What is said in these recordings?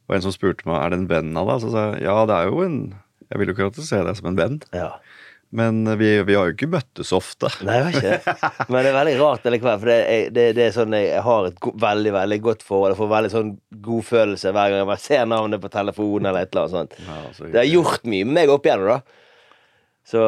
og en som spurte meg, det en venn av deg? Så sa jeg, ja, det jo jeg vil jo ikke se deg som en venn. Ja. Men vi har jo ikke møttes ofte. Nei, jeg vet ikke det. Men det veldig rart likevel, for det sånn, jeg har et veldig, veldig godt forhold. Jeg får veldig sånn god følelse hver gang jeg ser navnet på telefonen eller et eller annet sånt. Ja, det har gjort mye med meg opp igjen da. Så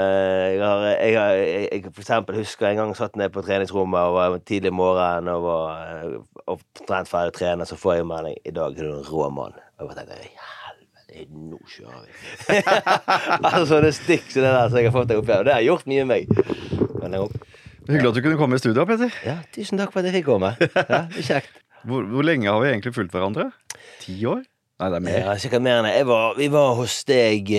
jeg for eksempel husker en gang satt ned på treningsrommet og var tidlig morgen og trent ferdig trener, så får jeg melding, i dag du en rå mann. Og jeg tenkte, nå kjører vi. Altså det stikk så det der så jeg har fått deg opp igjen. Det har gjort mye med meg. Hyggelig at du kunne komme i studio, Petter. Ja, tusen takk for at jeg fikk komme. Ja, det skjekt. Hvor lenge har vi egentlig fulgt hverandre? 10 år? Nei, det mer. Ja, sikkert mer enn det. Vi var hos deg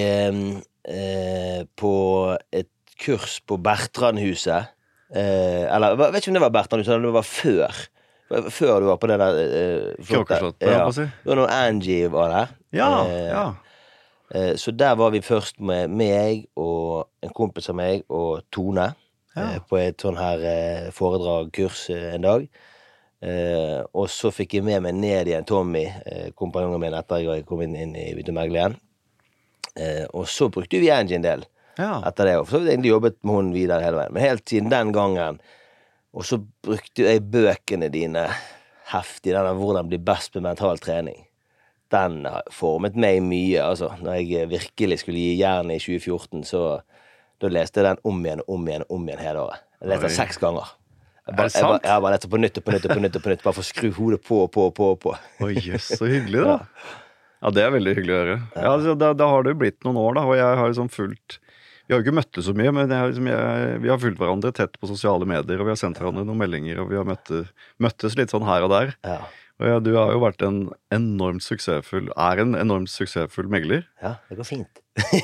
på et kurs på Bertrandhuset. Eller, jeg vet ikke om det var Bertrandhuset, eller det var før du var på det der Kråkeslott, ja. Det var når Angie var der. Ja. Så der var vi først med meg og en kompis av meg og Tone på et sånn her foredrag-kurs en dag. Og så fikk jeg med meg ned igjen Tommy, kompanjongen min, etter jeg kom inn i Byttemegler igjen. Og så brukte vi Angie en del etter det. Og så hadde jeg egentlig jobbet med hun videre hele veien. Men helt siden den gangen. Og så brukte jeg bøkene dine heftig, den av hvordan bli best med mental trening. Den formet meg mye, altså. Når jeg virkelig skulle gi jern i 2014, så da leste jeg den om igjen hele året. Jeg leste den 6 ganger. Det sant? Jeg bare leste på nytt, bare for å skru hodet på. Oi, jøss, så hyggelig da. Ja, det veldig hyggelig å høre. Ja, altså, da har det jo blitt noen år da, og jeg har liksom fulgt. Vi har jo ikke møttes så mye, men vi har fulgt hverandre tett på sosiale medier, og vi har sendt hverandre noen meldinger, og vi har møttes litt sånn her og der. Ja. Og du har jo vært en enormt suksessfull megler. Ja, det går fint.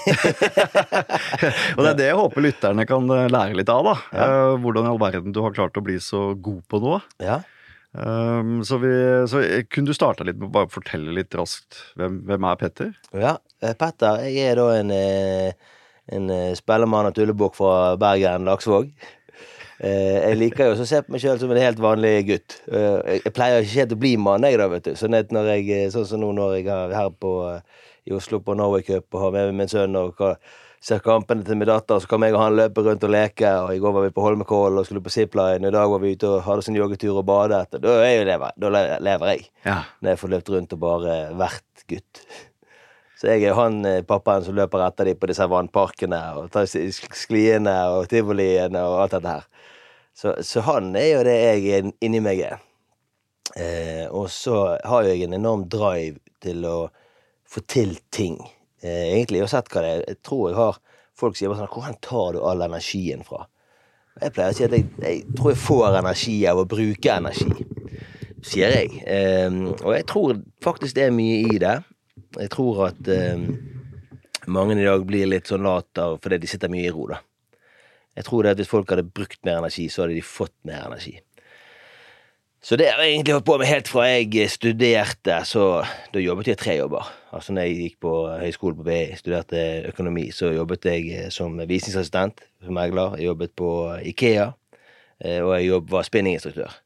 Og det jeg håper lytterne kan lære litt av da. Ja. Hvordan i all verden du har klart å bli så god på noe. Ja. Så kunne du starte litt med å bare fortelle litt raskt hvem Petter? Ja, Petter, jeg da en spellemann og tullebukk fra Bergen, Laksvåg. Jeg liker jo å se på meg selv som en helt vanlig gutt. Jeg pleier ikke helt å bli mann, jeg da, vet du. Sånn som nå når jeg er her i Oslo på Norway Cup og har med min sønn og ser kampene til min datter, så kan jeg og han løpe rundt og leke, og i går var vi på Holmenkollen og skulle på zipline, og i dag var vi ute og hadde sin joggetur og bade etter. Da lever jeg. Ja. Når jeg får løpt rundt og bare vært gutt. Så jeg han pappaen som løper etter de på disse vannparkene og tar skliene og tivoliene og alt dette her. Så han jo det jeg inni meg er. Og så har jeg en enorm drive til å få til ting. Egentlig, jeg har sett hva det jeg tror jeg har folk sier bare sånn, hvordan tar du all energien fra? Jeg pleier å si at jeg tror jeg får energi av å bruke energi, sier jeg. Og jeg tror faktisk det mye i det. Jeg tror at mange i dag blir litt sånn lat av fordi de sitter mye i ro da. Jeg tror det at hvis folk hadde brukt mer energi, så hadde de fått mer energi. Så det har jeg egentlig holdt på med helt fra jeg studerte, så da jobbet jeg 3 jobber. Altså når jeg gikk på høyskole på BI, studerte økonomi, så jobbet jeg som visningsassistent, som megler. Jeg jobbet på IKEA, og jeg var spinninginstruktør.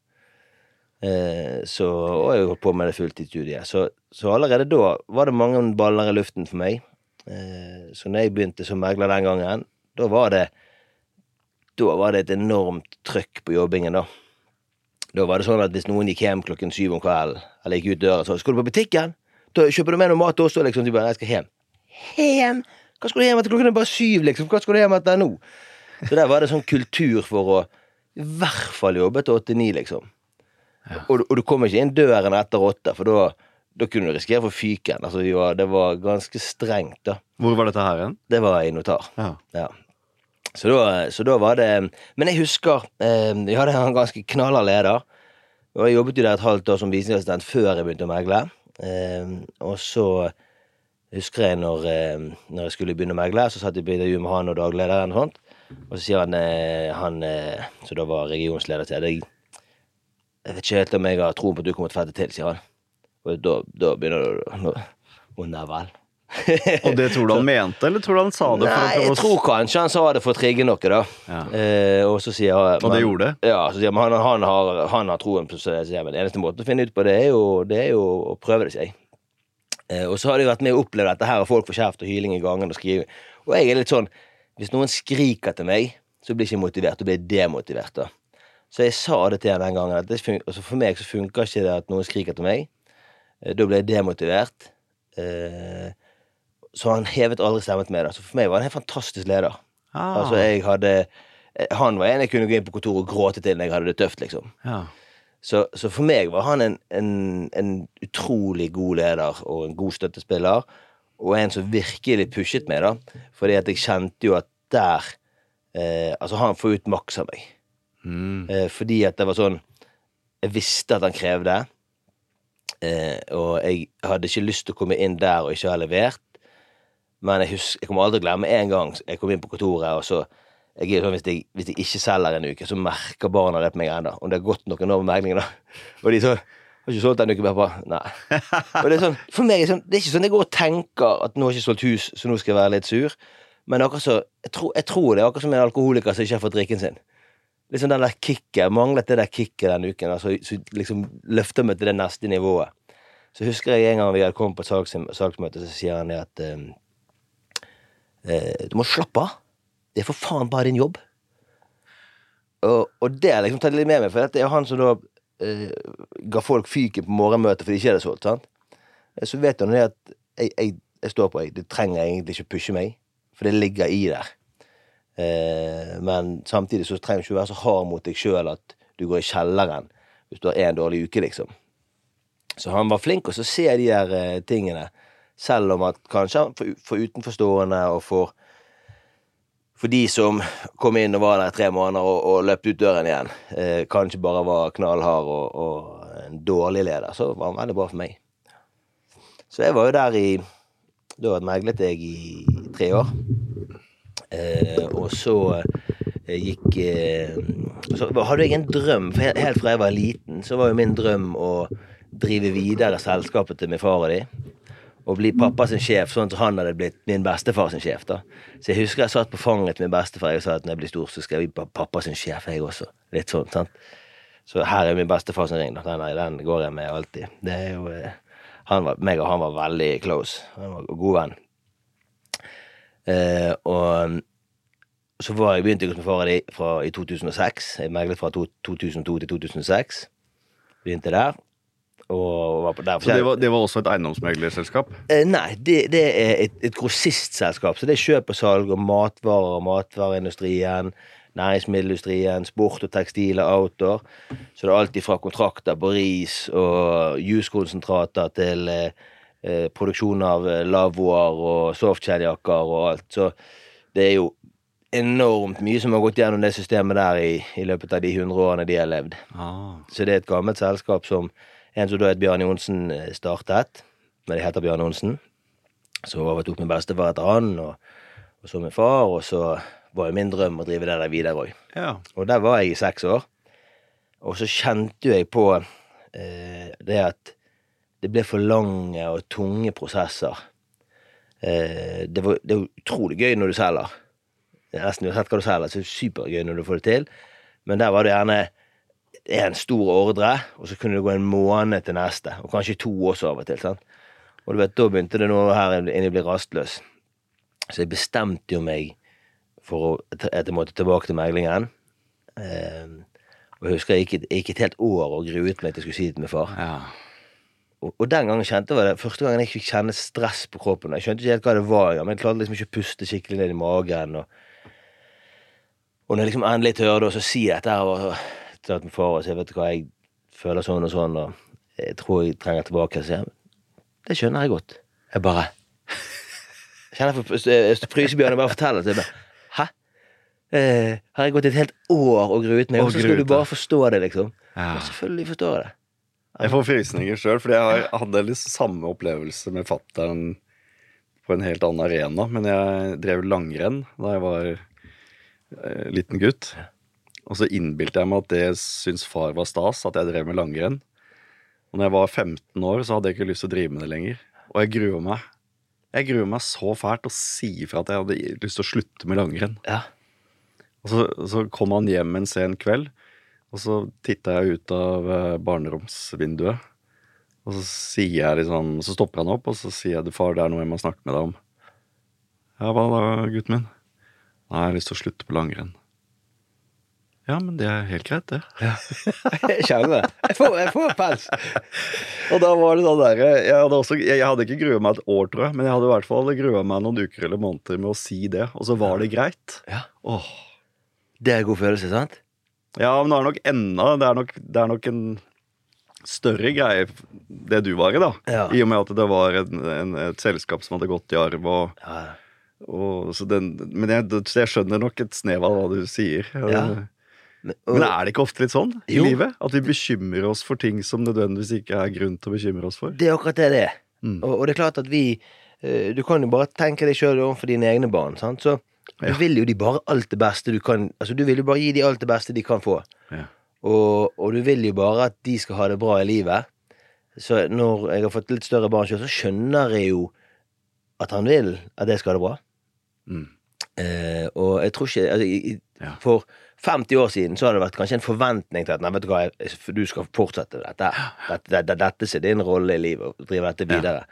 Og jeg holdt på med det fulltidsstudiet. Så allerede da var det mange baller i luften for meg. Så når jeg begynte som megler den gangen, da var det et enormt trykk på jobbingen da. Da var det sånn at hvis noen gikk hjem 7 om kvelden, eller gikk ut døra, så skal du på butikken? Da kjøper du med noe mat også, liksom. De bare, jeg skal hjem. Hjem? Hva skal du hjem etter? Klokken bare 7, liksom. Hva skal du hjem etter nå? Så der var det sånn kultur for å i hvert fall jobbe til 8-9, liksom. Ja. Og du kom ikke inn døren etter 8, for da kunne du risikere for fyken. Altså, det var ganske strengt da. Hvor var dette her igjen? Det var i notar. Ja. Så da var det. Men jeg husker jeg hadde en ganske knallhard leder, og jeg jobbet jo der et halvt år som visningsassistent før jeg begynte å megle. Og så husker jeg når jeg skulle begynne å megle, så satt jeg på intervju med han og daglederen og sånt, og så sier han så da var regionsleder til jeg vet ikke helt om jeg har troen på at du kommer til å fette til, sier han. Og da begynner du nei vel. Og det tror du han mente, eller tror du han sa det? Nei, jeg tror kanskje han sa det for å trigge noe da. Ja. Og så sier han... Og det gjorde det? Ja, så sier han har troen på det. Så sier, men eneste måten å finne ut på det er jo å prøve det, sier jeg. Og så har de vært med å oppleve dette her, og folk får kjeft og hyling i gangen og skrive. Og jeg litt sånn, hvis noen skriker til meg, så blir jeg ikke motivert, og blir demotivert da. Så jeg sa det til han den gangen, at altså for meg så funker ikke det at noen skriker til meg. Da ble jeg demotivert. Så han hevet aldri stemmet med det. Så for meg var han en helt fantastisk leder. Altså jeg hadde... Han var en jeg kunne gå inn på kontoret og gråte til når jeg hadde det tøft, liksom. Ja. Så for meg var han en utrolig god leder og en god støttespiller, og en som virkelig pushet meg da, fordi at jeg kjente jo at der, altså han får ut maks av meg. Fordi at det var sånn, jeg visste at han krevde, og jeg hadde ikke lyst til å komme inn der og ikke ha levert, men jeg kommer aldri glemme en gang jeg kom inn på kontoret, og så jeg er sånn, hvis jeg ikke selger en uke, så merker barna det på meg enda. Om det er godt noen år med meglingen da. Og de sånn, har ikke solgt en uke, pappa? Nei. Og det er sånn, for meg er sånn, det er ikke sånn jeg går og tenker at nå har jeg ikke solgt hus, så nå skal jeg være litt sur. Men akkurat så, jeg tror det er akkurat som en alkoholiker som ikke har fått drikken sin. Liksom den der kicket, manglet det der kicket den uken, altså, så liksom løfter meg til det neste nivået. Så husker jeg en gang vi hadde kommet på et salgsmøte, så sier han det at du må slappe av. Det er for faen bare din jobb. Og det er liksom tatt litt med meg, for det er han som da ga folk fyken på morgenmøtet for de ikke hadde solgt, sant? Så vet han det at jeg står på, det trenger egentlig ikke pushe meg, for det ligger i der. Men samtidig så trenger du ikke være så hard mot deg selv at du går i kjelleren hvis du har en dårlig uke, liksom. Så han var flink også å se de der tingene, selv om at kanskje for utenforstående og for de som kom inn og var der 3 måneder og løpte ut døren igjen, kanskje bare var knallhard og en dårlig leder, så var han veldig bra for meg. Så jeg var jo der da meglet jeg i 3 år, og så så hadde jeg en drøm, for helt fra jeg var liten, så var jo min drøm å drive videre selskapet til min far og de, og bli pappa sin sjef, sånn at han hadde blitt min bestefar sin sjef da. Så jeg husker jeg satt på fanget til min bestefar, jeg sa at når jeg blir stor, så skal jeg bli pappa sin sjef, jeg også. Litt sånn, sant? Så her er min bestefar sin ring, da. Den går jeg med alltid. Det er jo, meg og han var veldig close. Han var god venn. Og så begynte jeg hos min far i 2006. Jeg meglet fra 2002 til 2006. Begynte der. Og var på der. Så det var også et eiendomsmeglerselskap? Nei, det er et grossistselskap. Så det er kjøp og salg og matvarer, matvareindustrien, næringsmiddelindustrien, sport og tekstil og outdoor. Så det er alltid fra kontrakter på ris og juskonsentrater til produksjon av lavoer og softshelljakker og alt. Så det er jo enormt mye som har gått gjennom det systemet der i løpet av de 100 årene de har levd. Så det er et gammelt selskap som en som da het Bjørn Johnsen startet, men de heter Bjørn Johnsen. Så overtok min bestefar etter han, og så min far, og så var jo min drøm å drive det der videre også. Ja. Og der var jeg i 6 år, og så kjente jeg på det at det ble for lange og tunge prosesser. Det er utrolig gøy når du selger. Nesten uansett hva du selger, så er det supergøy når du får det til, men der var det gjerne en stor ordre, og så kunne det gå en måned til neste, og kanskje 2 også av og til, sant? Og du vet, da begynte det noe her inn å bli rastløs. Så jeg bestemte jo meg for at jeg måtte tilbake til meglingen. Og jeg husker jeg gikk et helt år og gruet meg til jeg skulle si det til min far. Ja. Og den gangen kjente jeg det, første gangen jeg fikk kjenne stress på kroppen, jeg skjønte ikke helt hva det var, men jeg klarte liksom ikke å puste skikkelig ned i magen, og når jeg liksom endelig tørde å si dette her, og til min far, og så jeg vet hva, jeg føler sånn og sånn, og jeg tror jeg trenger tilbake, så det skjønner jeg godt. Jeg bare kjenner for frysebjørn og bare forteller det, hæ? Har jeg gått et helt år og gruet meg, og så skal du bare forstå det, liksom. Ja, selvfølgelig forstår jeg det. Jeg får frysninger selv, fordi jeg hadde litt samme opplevelse med fatteren på en helt annen arena, men jeg drev langrenn da jeg var liten gutt. Og så innbilte jeg meg at det syns far var stas, at jeg drev med langrenn. Og når jeg var 15 år, så hadde jeg ikke lyst til å drive med det lenger. Og jeg gruer meg. Jeg gruer meg så fælt å si fra at jeg hadde lyst til å slutte med langrenn. Ja. Og så kom han hjem en sen kveld, og så tittet jeg ut av barneromsvinduet. Og så sier jeg liksom, så stopper han opp, og så sier jeg, far, det er noe jeg må snakke med deg om. Ja, hva da, gutten min? Nei, jeg har lyst til å slutte på langrenn. Ja, men det er helt greit, det. Ja. Jeg skjønner det. Jeg får pels. Og da var det sånn der, jeg hadde ikke gruet meg et år, tror jeg, men jeg hadde i hvert fall gruet meg noen uker eller måneder med å si det, og så var det greit. Ja. Åh. Det er en god følelse, sant? Ja, men det er nok en større greie det du var i da. Ja. I og med at det var et selskap som hadde gått i arv, men jeg skjønner nok et snev av hva du sier. Ja. Men er det ikke ofte litt sånn i Jo. livet? At vi bekymrer oss for ting som nødvendigvis ikke er grunn til å bekymre oss for? Det er akkurat det. Og det er klart at du kan jo bare tenke deg selv overfor dine egne barn, sant? Så du vil jo de bare alt det beste du kan, altså du vil jo bare gi de alt det beste de kan få. Ja. Og du vil jo bare at de skal ha det bra i livet. Så når jeg har fått litt større barn selv, så skjønner jeg jo at han vil at jeg skal ha det bra. Og jeg tror ikke for 50 år siden så hadde det vært kanskje en forventning til at nei, vet du hva, du skal fortsette dette ser din rolle i livet og drive dette videre.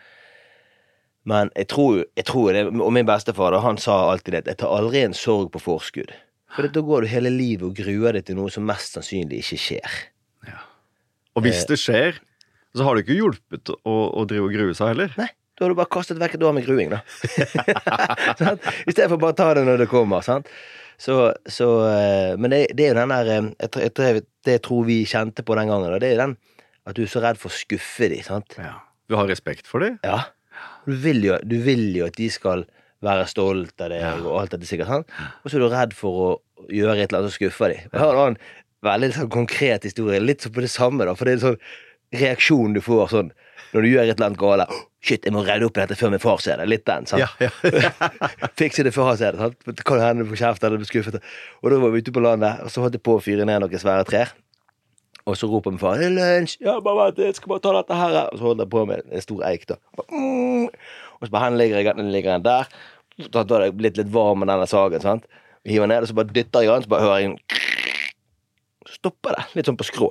Men jeg tror det, og min bestefar han sa alltid det, jeg tar aldri en sorg på forskudd, for da går du hele livet og gruer deg til noe som mest sannsynlig ikke skjer. Og hvis det skjer, så har det ikke hjulpet å drive og grue seg heller. Nei, da har du bare kastet vekk et år med gruing da. I stedet for bare ta det når det kommer, sant? Men det er jo den der det tror vi kjente på den gangen, og det er den at du er så redd for å skuffe de, sant? Ja. Du har respekt for det? Ja. Du vil jo at de skal være stolt av deg og alt dette sikkert, sant? Og så er du redd for å gjøre et eller annet som skuffer de. Jeg har en veldig sånn konkret historie, litt så på det samme da, for det er en sånn reaksjon du får sånn når du gjør et eller annet gale. Shit, jeg må redde opp i dette før min far ser det. Litt den, sant? Fikse det før han ser det, sant? Det kan hende du får kjeft eller bli skuffet. Og da var vi ute på landet, og så holdt jeg på å fyre ned noen svære trær. Og så roper min far, det er lunsj! Ja, bare vent, jeg skal bare ta dette her. Og så holdt jeg på med en stor eik da. Og så bare, den ligger den der. Da hadde jeg blitt litt varm med denne sagen, sant? Vi hiver ned, og så bare dytter jeg den, så bare hører jeg så stopper det, litt sånn på skrå.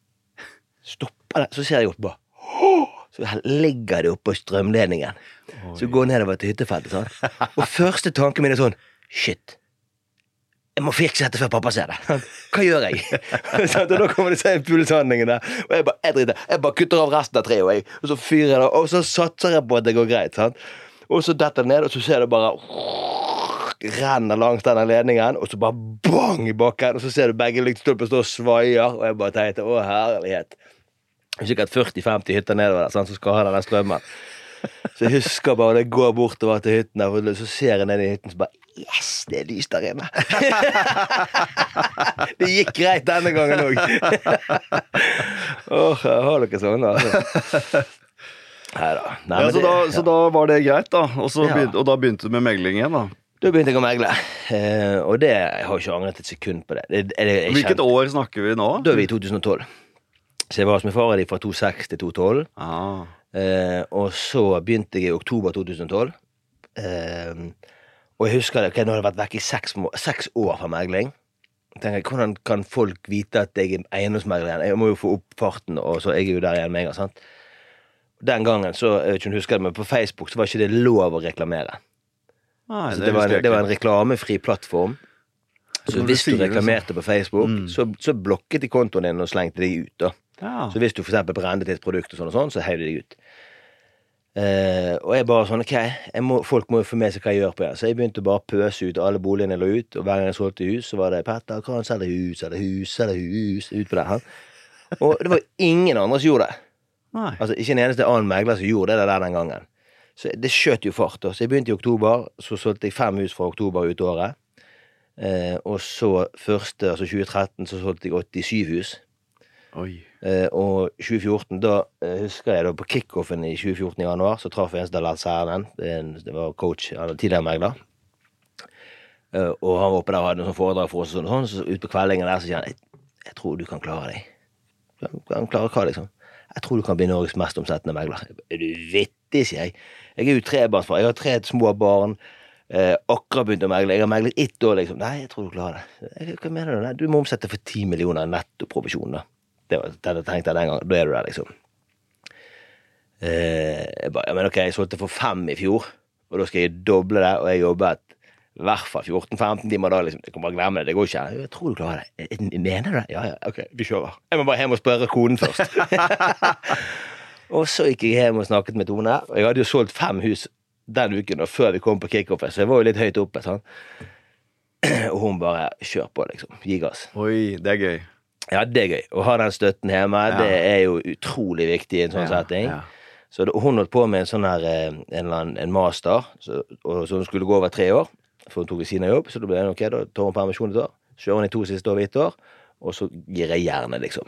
Stopper det, så ser jeg opp bare. Så ligger det oppe på strømledningen. Så går nedover til hyttefeltet, sant? Og første tanken min er sånn, shit, jeg må fikse dette før pappa ser det. Hva gjør jeg? Og da kommer det seg impulshandlingen der, og jeg bare kutter av resten av treet, og så fyrer jeg det, og så satser jeg på at det går greit, sant? Og så detter det ned, og så ser du bare renner langs denne ledningen, og så bare bang i bakken, og så ser du begge lyktestolper stå og svaier, og jeg bare tenkte, å herlighet. Det er sikkert 40-50 hytter nedover der, så skal ha den strømmen. Så jeg husker bare når jeg går bortover til hytten der, så ser jeg ned i hytten, så bare, yes, det er lys der inne. Det gikk greit denne gangen også. Jeg har dere sånn, altså. Neida. Nei, så da var det greit da, og da begynte du med megling igjen da? Da begynte jeg å megle, og det, jeg har ikke angret et sekund på det. Hvilket år snakker vi nå? Da er vi i 2012. Så jeg var hos min far fra 2006 til 2012. Og så begynte jeg i oktober 2012. Og jeg husker det, nå har jeg vært vekk i 6 år fra megling. Jeg tenker, hvordan kan folk vite at jeg er eiendomsmegler igjen? Jeg må jo få opp farten, og så jeg er jo der igjen med en gang, sant? Den gangen, så, jeg vet ikke om du husker det, men på Facebook så var ikke det lov å reklamere. Nei, det var en reklamefri plattform. Så hvis du reklamerte på Facebook, så blokket de kontoen din og slengte deg ut da. Så hvis du for eksempel brendet et produkt og sånn, så heiv de deg ut. Og jeg bare sånn, ok, folk må jo få med seg hva jeg gjør på det. Så jeg begynte bare å pøse ut alle boligene jeg lå ut, og hver gang jeg solgte hus, så var det Petter, kan han selge hus, ut på det her. Og det var ingen andre som gjorde det. Nei. Altså ikke en eneste annen megler som gjorde det der den gangen. Så det skjøt jo fart da. Så jeg begynte i oktober, så solgte jeg 5 hus fra oktober ut året. Og så 2013 så solgte jeg 87 hus. Oi. Og 2014, da husker jeg da på kickoffen i 2014 i januar, så traff jeg en Dalal Særnen, det var coach, han var tidligere megler. Og han var oppe der og hadde noen foredrag for oss og sånn, så ut på kveldingen der så sier han, jeg tror du kan klare deg. Kan klare hva liksom? Jeg tror du kan bli Norges mest omsettende megler. Er du vittig, sier jeg. Jeg er jo 3-barnsfar, jeg har 3 små barn, akkurat begynt å megle. Jeg har meglet 1 år, liksom. Nei, jeg tror du klarer det. Hva mener du? Du må omsette for 10 millioner netto provisjon, da. Det var det jeg tenkte den gangen. Da er du der, liksom. Jeg bare, ja, men ok, jeg solgte for 5 i fjor, og da skal jeg doble det, og jeg jobbet i hvert fall 14-15 timer da, liksom. Jeg kan bare glemme det, det går ikke. Jeg tror du klarer det. Mener du det? Ja, ok, vi kjører. Jeg må bare hjem og spørre koden først. Og så gikk jeg hjem og snakket med Tone, og jeg hadde jo solgt 5 hus den uken, og før vi kom på kickoffet, så jeg var jo litt høyt oppe, sånn. Og hun bare, kjør på, liksom. Gi gass. Oi, det er gøy. Ja, det er gøy. Å ha den støtten hjemme, det er jo utrolig viktig i en sånn setting. Ja. Så hun holdt på med en sånn her, en master, og så hun skulle gå over 3 år, for hun tok ved siden av jobb, så da ble det ok, da tar hun permisjon et år, kjører hun i 2 siste år ved 1 år, og så gir jeg jernet, liksom.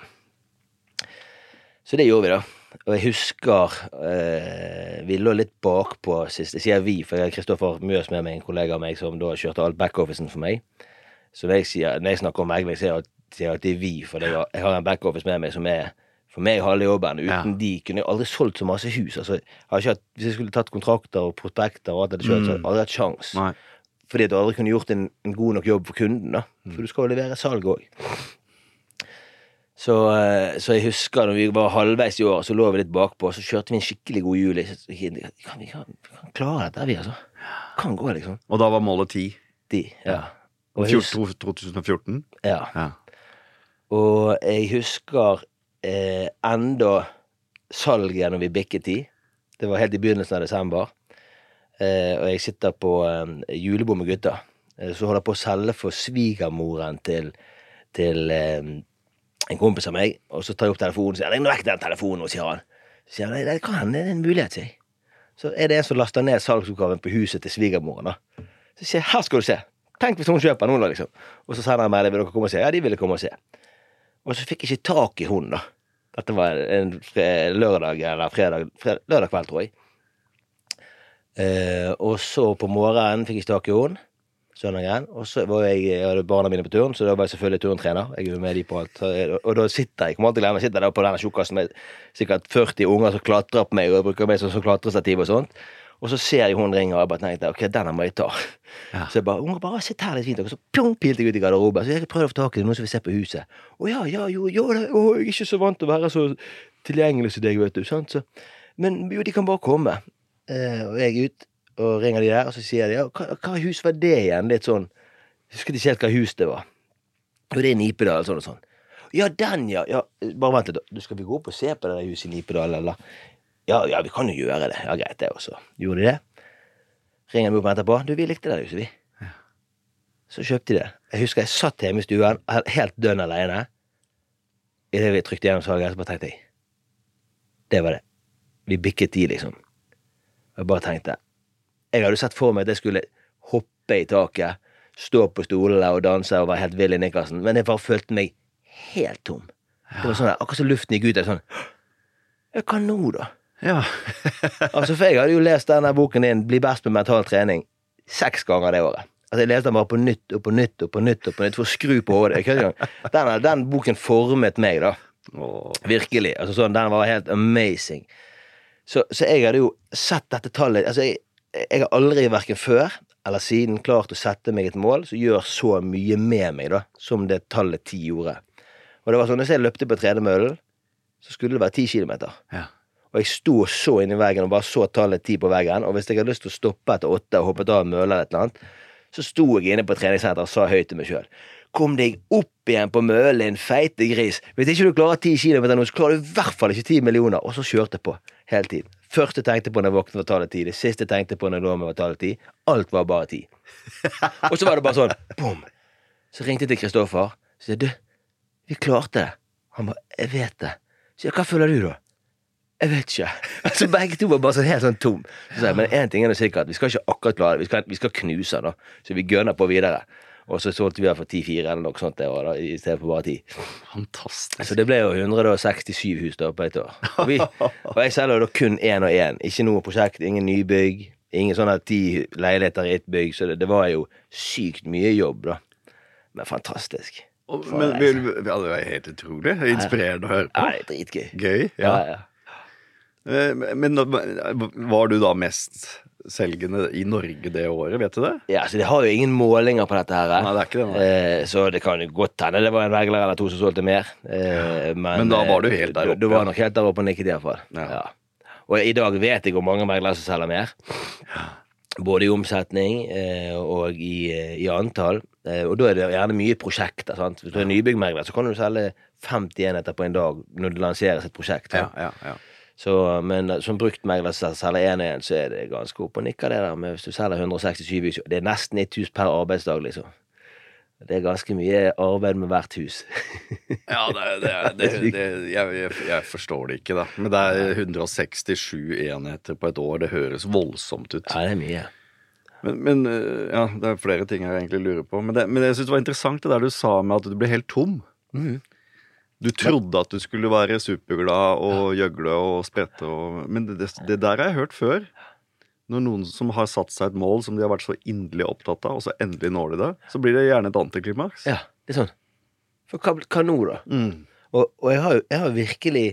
Så det gjorde vi da. Og jeg husker, vi lå litt bakpå sist, jeg sier vi, for jeg har Kristoffer Møs med meg, en kollega av meg, som da kjørte alt back-officen for meg. Så når jeg snakker om megling, sier jeg alltid vi, for jeg har en back-office med meg som for meg halve jobben. Uten de kunne jeg aldri solgt så masse hus. Altså, hvis jeg skulle tatt kontrakter og prospekter og alt det selv, så hadde jeg aldri hatt sjans. Nei. Fordi du aldri kunne gjort en god nok jobb for kunden da. For du skal jo levere salg også. Så jeg husker når vi var halvveis i år, så lå vi litt bakpå, så kjørte vi en skikkelig god juli. Vi kan klare dette, vi altså. Kan gå, liksom. Og da var målet 10? 10, ja. Og 2014? Ja. Og jeg husker enda salget når vi bikket 10. Det var helt i begynnelsen av desember. Og jeg sitter på julebord med gutta. Så holder jeg på å selge for svigermoren til en kompis av meg. Og så tar jeg opp telefonen og sier, «Nå vekk den telefonen», og sier han. Så sier han, det kan hende, det er en mulighet, sier jeg. Så er det en som laster ned salgsoppgaven på huset til svigermoren da. Så sier jeg, her skal du se. Tenk hvis hun kjøper noen da, liksom. Og så sender han meg, vil dere komme og se? Ja, de ville komme og se. Og så fikk jeg ikke tak i hun da. Dette var en lørdag eller lørdag kveld, tror jeg. Og så på morgenen fikk jeg tak i hun, søndagen, og så var jeg hadde barna mine på turen, så da var jeg selvfølgelig turntrener. Jeg er med de på alt. Og da sitter jeg, kommer alltid glemme, sitter der på denne tjukkassen med sikkert 40 unger som klatrer på meg, og jeg bruker meg som klatrestativ og sånt. Og så ser jeg hun ringer, og jeg bare tenkte, ok, denne må jeg ta. Ja. Så jeg bare, sitt her litt fint, og så pilte jeg ut i garderoben. Så jeg prøvde å få tak i det, noen som vil se på huset. Og jeg er ikke så vant til å være så tilgjengelig som deg, vet du, sant? Så, men jo, de kan bare komme. Og jeg ut, og ringer de der, og så sier de, ja, hva hus var det igjen? Litt sånn, jeg husker ikke helt hva hus det var. Og det er Nipedal, sånn og sånn. Ja, den, ja, bare vent litt, du skal vi gå opp og se på det der huset i Nipedal, eller? Ja, vi kan jo gjøre det. Ja, greit det også. Gjorde de det? Ringer de opp etterpå. Du, vi likte det huset, vi. Ja. Så kjøpte de det. Jeg husker jeg satt hjemme i stuen, helt dønn alene. I det vi trykte gjennom salget, så bare tenkte jeg, det var det. Vi bikket de, liksom. Jeg bare tenkte, jeg hadde sett for meg at jeg skulle hoppe i taket, stå på stolene og danse og være helt vill i Nikkersen, men jeg bare følte meg helt tom. Ja. Det var sånn, akkurat så luften gikk ut, sånn, jeg kan nå da. Ja. Altså, for jeg hadde jo lest denne boken din, Bli best med mental trening, 6 ganger det året. Altså, jeg leste den bare på nytt og på nytt og på nytt og på nytt, for å skru på hodet. Den boken formet meg da. Virkelig. Altså, sånn, den var helt amazing. Så jeg hadde jo sett dette tallet, altså, jeg har aldri hverken før eller siden klart å sette meg et mål som gjør så mye med meg da, som det tallet 10 gjorde. Og det var sånn, hvis jeg løpte på tredemøllen, så skulle det være 10 kilometer. Ja. Og jeg sto så inn i veggen og bare så tallet 10 på veggen, og hvis jeg hadde lyst til å stoppe etter 8 og hoppet av møller eller et eller annet, så sto jeg inne på treningssenter og sa høyt til meg selv, kom deg opp igjen på møllen, feite gris. Hvis ikke du klarer 10 kilometer nå, så klarer du i hvert fall ikke 10 millioner, og så kjørte jeg på hele tiden. Første tenkte på når jeg våknet var tallet 10, det siste tenkte på når jeg lå med var tallet 10, alt var bare 10. Og så var det bare sånn, boom. Så ringte jeg til Kristoffer, så sier du, vi klarte det. Han bare, jeg vet det. Så jeg, hva føler du da? Jeg vet ikke. Altså, begge to var bare sånn helt sånn tom. Så jeg, men en ting er det sikkert, vi skal ikke akkurat klare det, vi skal knuse da. Så vi gønner på videre. Og så solgte vi for 10-4 eller noe sånt det år da, i stedet for bare 10. Fantastisk. Så det ble jo 167 hus da på et år. Og jeg selger jo da kun 1 og 1. Ikke noe prosjekt, ingen nybygg, ingen sånne 10 leiligheter i et bygg, så det var jo sykt mye jobb da. Men fantastisk. Men det var helt utrolig, inspirerende å høre på. Ja, det er dritgøy. Gøy, ja. Men var du da mest selgende i Norge det året, vet du det? Ja, så det har jo ingen målinger på dette her. Nei, det er ikke det. Så det kan jo godt hende det var en vegler eller 2 som solgte mer. Men da var du helt der oppe. Du var nok helt der oppe og nikket i hvert fall. Ja. Og i dag vet jeg hvor mange meglere som selger mer. Både i omsetning og i antall. Og da det gjerne mye prosjekter, sant? Hvis du nybyggmegler, så kan du selge 50 enheter på en dag når det lanseres et prosjekt. Ja. Så, men som bruktmegler selger 1 så det ganske opp og nikker det der. Men hvis du selger 167 hus, det nesten 1 hus per arbeidsdag, liksom. Det ganske mye arbeid med hvert hus. Ja, jeg forstår det ikke da. Men det 167 enheter på et år, det høres voldsomt ut. Ja, det mye. Men ja, det flere ting jeg egentlig lurer på. Men jeg synes det var interessant det der du sa med at du ble helt tom. Du trodde at du skulle være superglad og gjøgle og sprette. Men det der har jeg hørt før. Når noen som har satt seg et mål som de har vært så inderlig opptatt av, og så endelig når de det, så blir det gjerne et antiklimaks. Ja, det sånn. For hva nå da? Og jeg har virkelig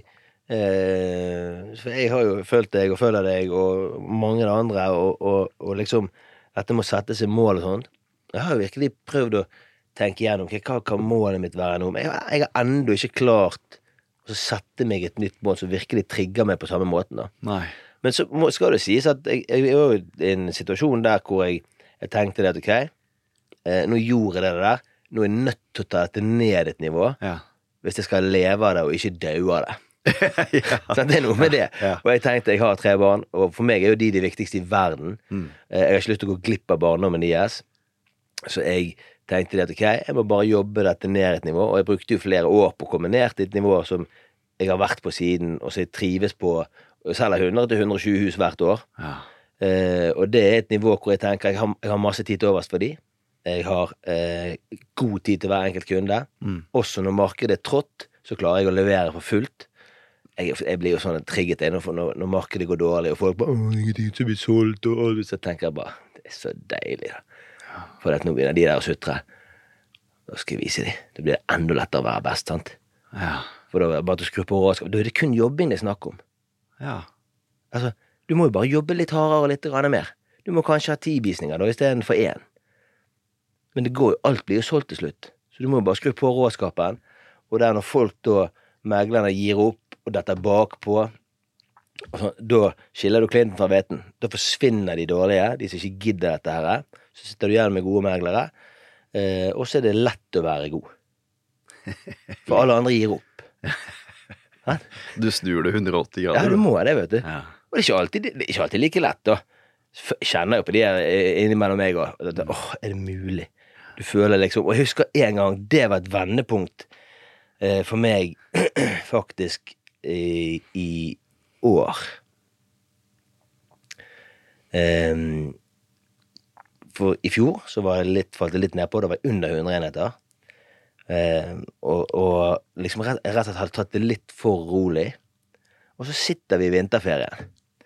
for jeg har jo følt deg og føler deg og mange andre og liksom dette må sette seg mål og sånn. Jeg har jo virkelig prøvd å tenke igjennom hva kan målet mitt være nå. Men jeg har enda ikke klart å sette meg et nytt mål som virkelig trigger meg på samme måten da. Nei. Men så skal det sies at jeg var jo i en situasjon der hvor jeg tenkte det at ok, nå gjorde jeg det der, nå jeg nødt til å ta dette ned et nivå, hvis jeg skal leve av det og ikke dø av det. Så det noe med det. Og jeg tenkte jeg har 3 barn, og for meg jo de viktigste i verden. Jeg har ikke lyst til å gå glipp av barndommen deres, så jeg tenkte det at ok, jeg må bare jobbe dette ned et nivå, og jeg brukte jo flere år på å komme ned til et nivå som jeg har vært på siden, og så jeg trives på og selger 100-120 hus hvert år. Og det et nivå hvor jeg tenker jeg har masse tid til overst for de. Jeg har god tid til hver enkelt kunde. Også når markedet trått, så klarer jeg å levere for fullt. Jeg blir jo sånn trigget når markedet går dårlig, og folk bare ingenting som blir solgt, og så tenker jeg bare, det så deilig da. For at nå begynner de der å sutre. Da skal jeg vise de. Det blir enda lettere å være best, sant? For da bare til å skru på rådskap. Da det kun jobbing det snakk om. Altså, du må jo bare jobbe litt hardere og litt mer. Du må kanskje ha 10 visninger da, i stedet for 1. Men det går jo, alt blir jo solgt til slutt. Så du må jo bare skru på råskapen, og der når folk da, meglerne gir opp, og dette bakpå, altså, da skiller du klinten fra veten. Da forsvinner de dårlige, de som ikke gidder dette her. Så sitter du igjen med gode meglere, og så det lett å være god. For alle andre gir opp. Du snur det 180 grader. Ja, du må det, vet du. Og det er ikke alltid like lett, da. Jeg kjenner jo på de her innimellom meg også. Er det mulig? Du føler liksom, og jeg husker en gang, det var et vendepunkt for meg, faktisk, i år. For i fjor, så var jeg falt det litt ned på, det var under 100 enheter. Og liksom rett og slett hadde tatt det litt for rolig, og så sitter vi i vinterferien,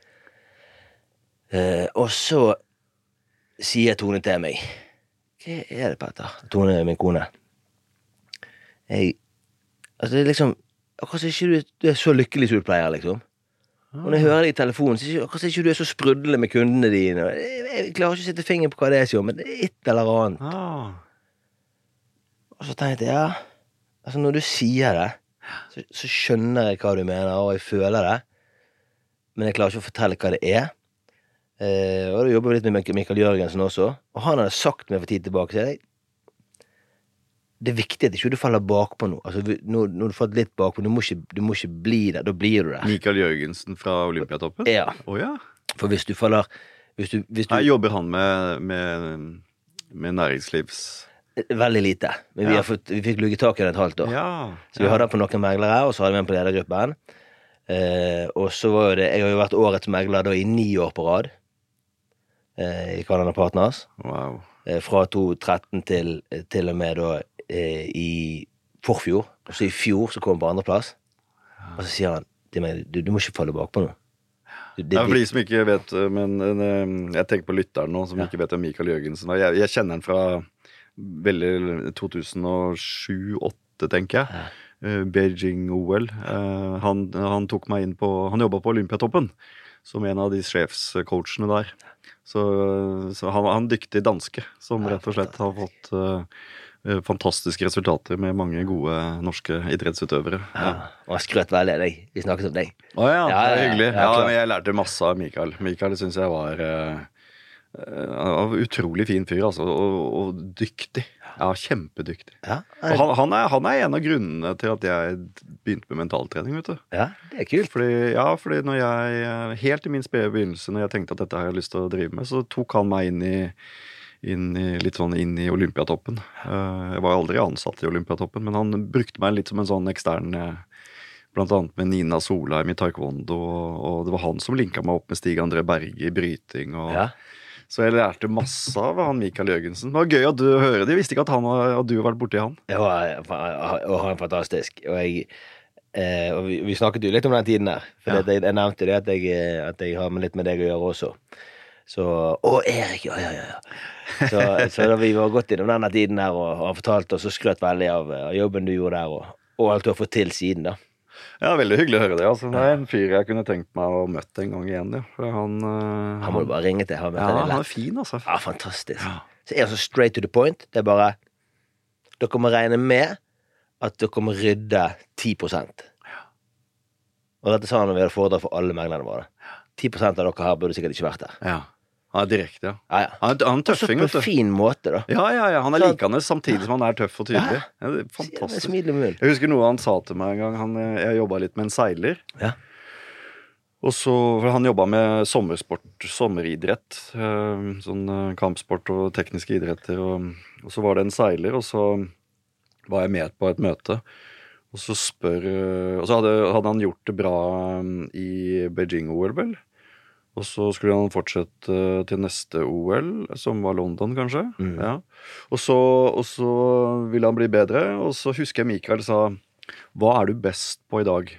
og så sier Tone til meg, hva det Petter? Tone er min kone. Altså det liksom, akkurat ikke du så lykkelig som du pleier, liksom. Og når jeg hører det i telefonen, så akkurat ikke du så sprudlende med kundene dine. Jeg klarer ikke å sette fingeren på hva det sier, men det et eller annet. Og så tenkte jeg, altså når du sier det, så skjønner jeg hva du mener, og jeg føler det, men jeg klarer ikke å fortelle hva det og da jobber vi litt med Mikael Jørgensen også, og han hadde sagt meg for tid tilbake, så det viktig at ikke du faller bakpå nå, altså når du faller litt bakpå, du må ikke bli der, da blir du der. Mikael Jørgensen fra Olympiatoppen? Ja. Ja. For hvis du faller, hvis du Her jobber han med næringslivs... Veldig lite, men vi fikk lugge tak i det et halvt år. Så vi hadde på noen meglere, og så hadde vi en på ledergruppen. Og så var det, jeg har jo vært årets megler da i 9 år på rad, i Canada Partners. Wow. Fra 2013 til og med da i forfjor. Og så i fjor så kom han på andre plass. Og så sier han til meg, du må ikke falle bak på noe. For de som ikke vet, men jeg tenker på lytteren nå, som ikke vet hvem Mikael Jørgensen var. Jeg kjenner han fra veldig 2007-2008, tenker jeg. Beijing-OL. Han tok meg inn på, han jobbet på Olympiatoppen som en av de sjefscoachene der. Så han dyktig danske, som rett og slett har fantastiske resultater med mange gode norske idrettsutøvere. Ja. Og han skrøt veldig av deg. Vi snakket om deg. Åja, Ja, det er hyggelig. ja, Ja, klart. men jeg lærte masse av Mikael. Mikael synes jeg var utrolig fin fyr, altså, og dyktig. Ja, kjempedyktig. Ja, Og han er en av grunnene til at jeg begynte med mentaltrening, vet du. ja, det er kult. Fordi når jeg, helt i min spede begynnelse, når jeg tenkte at dette har jeg lyst til å drive med, så tok han meg inn i Olympiatoppen. Jeg var aldri ansatt i Olympiatoppen, men han brukte meg litt som en sånn ekstern, blant annet med Nina Solheim i taekwondo, og det var han som linket meg opp med Stig André Berge i bryting, og Ja. så jeg lærte masse av han Mikael Jørgensen. Det var gøy at du hører det. Jeg visste ikke at du har vært borti han. Og han er fantastisk. Og vi snakket jo litt om den tiden der. For Ja. jeg nevnte det at jeg har litt med deg å gjøre også. Så, Erik, ja. Så da vi var gått innom denne tiden der, og han fortalte oss og skrøt veldig av jobben du gjorde der, og alt du har fått til siden da. Ja, veldig hyggelig å høre det. Altså. Det er en fyr jeg kunne tenkt meg å møte en gang igjen. Ja. For han Han må du bare ringe til. Han er fin, altså. Ja, fantastisk. Ja. Så er han så straight to the point. Det er bare dere må regne med at dere må rydde 10%. Og dette sa han når vi hadde foredrag for alle meglerne våre. 10% av dere her burde sikkert ikke vært der. Ja. Han er direkte, ja. Ja, ja. Han er en tøffing, Så vet på du. en fin måte, da. Ja. Han er Så- likende samtidig som han er tøff og tydelig. Ja. Ja, det er Med fantastisk. smil i munnen. Jeg husker noe han sa til meg en gang. Jeg jobbet litt med en seiler. Ja. Og så, for han jobbet med sommeridrett, sånn kampsport og tekniske idretter, og så var det en seiler, og så var jeg med på et møte, og så hadde han gjort det bra i Beijing-OL, vel? Og så skulle han fortsette til neste OL, som var London, kanskje. Mm. Ja. Og så ville han bli bedre, og så husker jeg Mikael sa, hva er du best på i dag?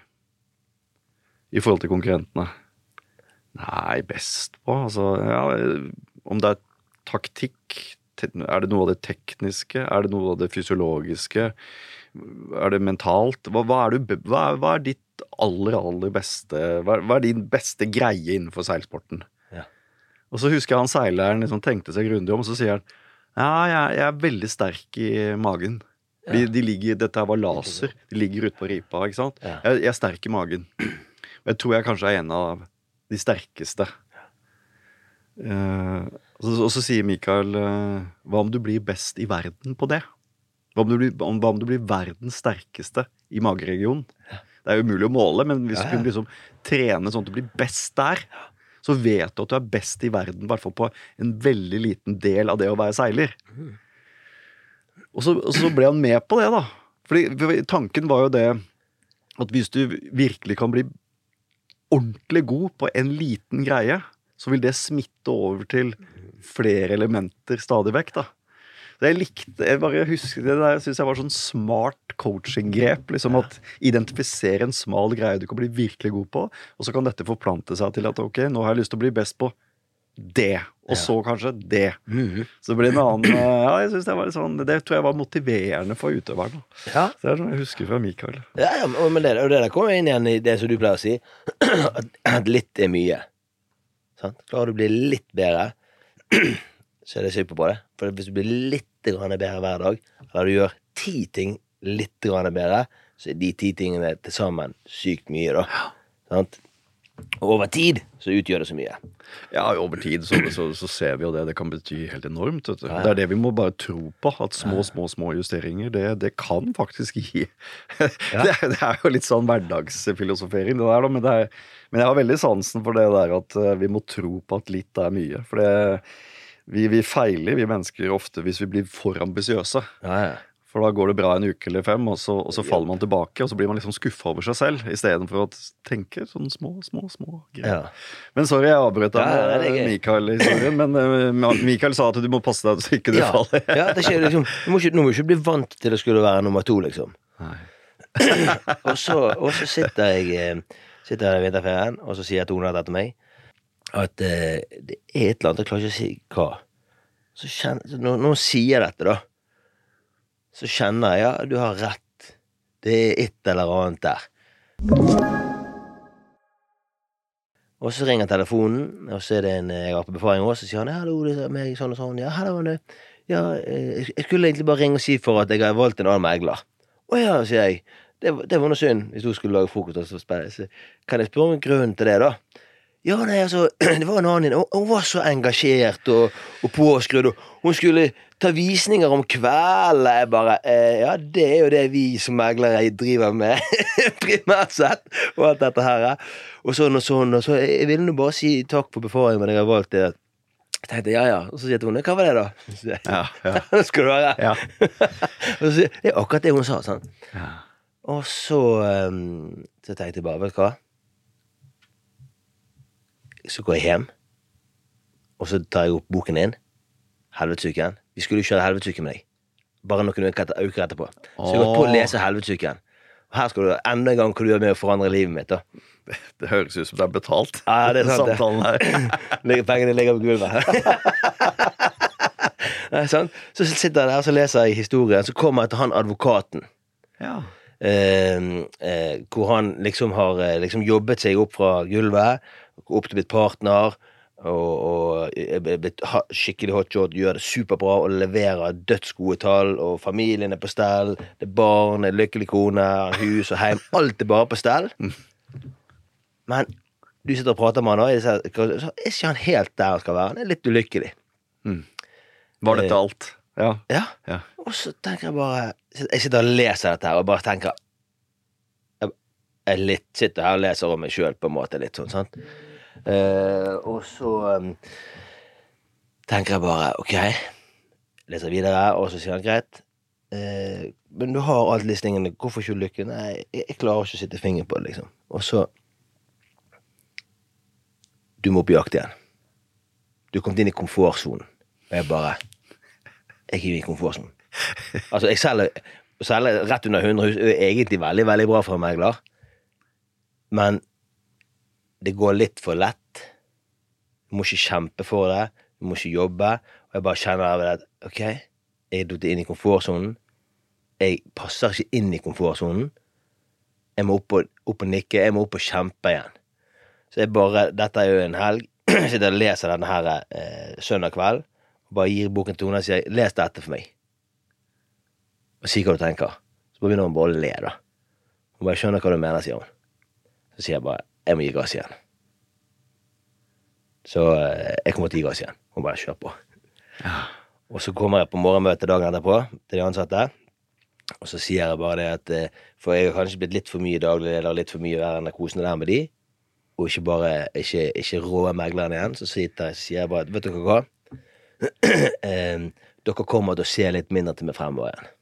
I forhold til konkurrentene. Nei, best på, altså, ja, om det er taktikk, er det noe av det tekniske, er det noe av det fysiologiske, er det mentalt? Hva er ditt aller beste, hva er din beste greie innenfor seilsporten? Ja. Og så husker jeg han seileren liksom tenkte seg grundig om, og så sier han, ja, jeg er veldig sterk i magen. Dette her var laser, de ligger ute på ripa, ikke sant? Ja. Jeg er sterk i magen. Og jeg tror jeg kanskje er en av de sterkeste. Og så sier Mikael, hva om du blir best i verden på det? Hva om du blir verdens sterkeste i mageregionen? Det er jo umulig å måle, men hvis du kunne liksom trene sånn at du blir best der, så vet du at du er best i verden, i hvert fall på en veldig liten del av det å være seiler. Og så ble han med på det da. Fordi tanken var jo det, at hvis du virkelig kan bli ordentlig god på en liten greie, så vil det smitte over til flere elementer stadig vekk da. Så jeg bare husker det der, jeg synes jeg var sånn smart coaching-grep, liksom at identifisere en smal greie du kan bli virkelig god på, og så kan dette forplante seg til at ok, nå har jeg lyst til å bli best på det, og så kanskje det. Så det ble en annen, ja, jeg synes det var litt sånn, det tror jeg var motiverende for utøveren. Ja. Så det er sånn jeg husker fra Mikael. Ja, men det der kommer inn igjen i det som du pleier å si, at litt er mye. Sant? Klarer du å bli litt bedre, så er det sykt på det. For hvis du blir litt grann bedre hver dag, eller du gjør 10 ting litt grann bedre, så er de 10 tingene til sammen sykt mye da. Sant? Og over tid så utgjør det så mye. Ja, over tid så ser vi jo det kan bety helt enormt, vet du. Det er det vi må bare tro på, at små justeringer, det kan faktisk gi. Det er jo litt sånn hverdagsfilosofering det der da, men jeg har veldig sansen for det der at vi må tro på at litt er mye, for vi feiler, vi mennesker ofte, hvis vi blir for ambisiøse. Ja. For da går det bra en uke eller 5, og så faller man tilbake, og så blir man liksom skuffet over seg selv, i stedet for å tenke sånne små greier. Ja. Men sorry, jeg avbrøt deg Ja, det er med gøy. Mikael-historien, men Mikael sa at du må passe deg så ikke du faller. Ja, det skjer liksom, nå må du ikke bli vant til å skulle være nummer 2, liksom. Nei. Og så sitter jeg i vinterferien, og så sier Tone dette til meg, at det er et eller annet, jeg klarer ikke å si hva. Så når hun sier dette da, så kjenner jeg, ja, du har rett. Det er et eller annet der. Og så ringer telefonen, og så er det jeg var på befaring også, så sier han, hallo, det er meg, sånn og sånn. Ja, hallo, ja, jeg skulle egentlig bare ringe og si for at jeg har valgt en annen megler. Åja, sier jeg. Det var noe synd hvis du skulle lage frokost og så spille. Så kan jeg spørre om grunnen til det da? Ja, nei, altså, det var en annen. Hun var så engasjert og påskrudd, og hun skulle ta visninger om kvelden. Jeg bare, ja, det er jo det vi som meglere driver med, primært sett, og alt dette her. Og sånn og sånn, og så jeg ville nå bare si takk for befaringen, men jeg har valgt det. Jeg tenkte, ja, og så sier hun, hva var det da? Ja. Skal du høre? Ja. Og så sier det er akkurat det hun sa, sånn. Ja. Og så tenkte jeg bare, vet du hva? Så går jeg hjem, og så tar jeg opp boken din, Helvetesuken. Vi skulle jo kjøre Helvetesuken med deg. Bare noen uker etterpå. Så jeg går på å lese Helvetesuken. Og her skal du enda en gang hvor du er med å forandre livet mitt, da. Det høres ut som det er betalt. Ja, det er sant det. Samtalen her. Pengene ligger på gulvet. Nei, sant? Så sitter jeg der, og så leser jeg historien, så kommer jeg til han advokaten. Ja. Hvor han liksom har jobbet seg opp fra gulvet, opp til blitt partner, og blitt skikkelig hotshot, gjør det superbra og leverer dødsgode tall, og familien er på stell, det er barn, det er lykkelig kone, hus og heim, alt er bare på stell. Men du sitter og prater med han, så er ikke han helt der han skal være, han er litt ulykkelig. Var dette alt? Ja. Ja. Og så tenker jeg bare, jeg sitter og leser dette her, og bare tenker, jeg sitter her og leser om meg selv på en måte, litt sånn, sant? Og så tenker jeg bare, ok, leser videre, og så sier han, greit, men du har alt listningen, hvorfor ikke lykke? Nei, jeg klarer ikke å sitte fingeren på det, liksom. Og så, du må opp i jakt igjen. Du kom inn i komfortzonen, og jeg bare, jeg er ikke i komfortzonen. Altså, jeg selger rett under 100 hus, det er egentlig veldig, veldig bra for en megler, men det går litt for lett. Du må ikke kjempe for det, du må ikke jobbe, og jeg bare kjenner av det at, ok, jeg er duttet inn i komfortzonen, jeg passer ikke inn i komfortzonen, jeg må opp og nikke, jeg må opp og kjempe igjen. Så jeg bare, dette er jo en helg, jeg sitter og leser denne her søndag kveld, og bare gir boken til henne og sier, les dette for meg. Og si hva du tenker. Så begynner hun bare å le da. Hun bare skjønner hva du mener, sier hun. Så sier jeg bare, jeg må gi gass igjen. Så jeg kommer til å gi gass igjen. Hun bare kjør på. Ja. Og så kommer jeg på morgenmøte dagen etterpå, til de ansatte, og så sier jeg bare det at, for jeg har kanskje blitt litt for mye daglig, eller litt for mye være narkosende der med de, og ikke bare, ikke rå meglerne igjen, så sier jeg bare, vet dere hva? Dere kommer til å se litt mindre til meg fremover igjen.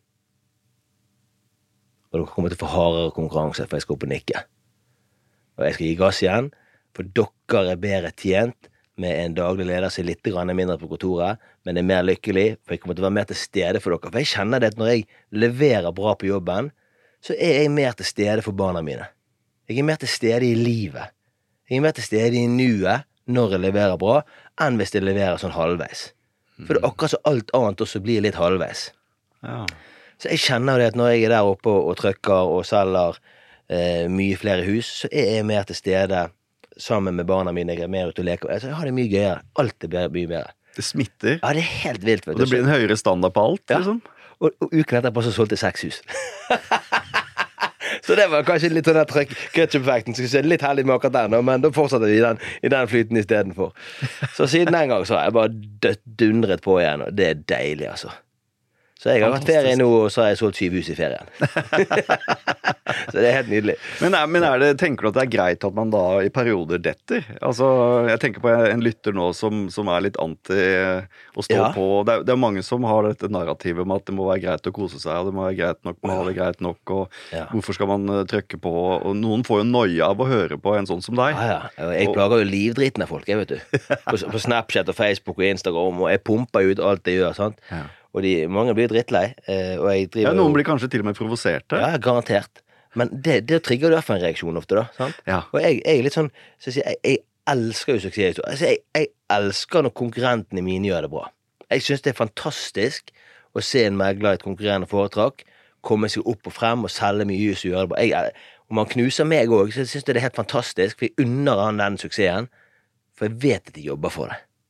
Og dere kommer til å få hardere konkurranse, for jeg skal opp og nikke. Og jeg skal gi gass igjen, for dere er bedre tjent med en daglig leder som er litt mindre på kontoret, men er mer lykkelig, for jeg kommer til å være mer til stede for dere. For jeg kjenner det at når jeg leverer bra på jobben, så er jeg mer til stede for barna mine. Jeg er mer til stede i livet. Jeg er mer til stede i nuet når jeg leverer bra, enn hvis jeg leverer sånn halvveis. For det er akkurat så alt annet også blir litt halvveis. Ja. Så jeg kjenner det at når jeg er der oppe og trykker og selger mye flere hus, så er jeg mer til stede sammen med barna mine, jeg er mer ute og leker. Jeg har det mye gøyere. Alt er mye bedre. Det smitter. Ja, det er helt vilt. Og det blir en høyere standard på alt, liksom. Og uken etterpå så solgte jeg 6 hus. Så det var kanskje litt sånn der ketchup-effekten, så jeg ser litt heldig med akkurat den, men da fortsatte vi i den flyten i stedet for. Så siden den gang så har jeg bare dundret på igjen, og det er deilig, altså. Så jeg har hatt ferie nå, og så har jeg solgt 7 hus i ferien. Så det er helt nydelig. Men tenker du at det er greit at man da i perioder detter? Altså, jeg tenker på en lytter nå som er litt anti å stå på. Det er mange som har dette narrativet med at det må være greit å kose seg, og det må være greit nok, man har det greit nok, og hvorfor skal man trykke på? Og noen får jo noia av å høre på en sånn som deg. Ja. Jeg plager jo livdriten av folk, jeg vet du. På Snapchat og Facebook og Instagram, og jeg pumper ut alt jeg gjør, sant? Ja. Og mange blir drittlei, og jeg driver noen blir kanskje til og med provoserte. Ja, garantert. Men det trigger jo derfor en reaksjon ofte da, sant? Ja. Og jeg er litt sånn, så jeg elsker jo suksess. Altså, jeg elsker når konkurrentene mine gjør det bra. Jeg synes det er fantastisk å se en megler i et konkurrerende foredrag, komme seg opp og frem og selge mye hus og gjøre det bra. Om han knuser meg også, så synes jeg det er helt fantastisk, for jeg unner han den suksessen, for jeg vet at de jobber for det.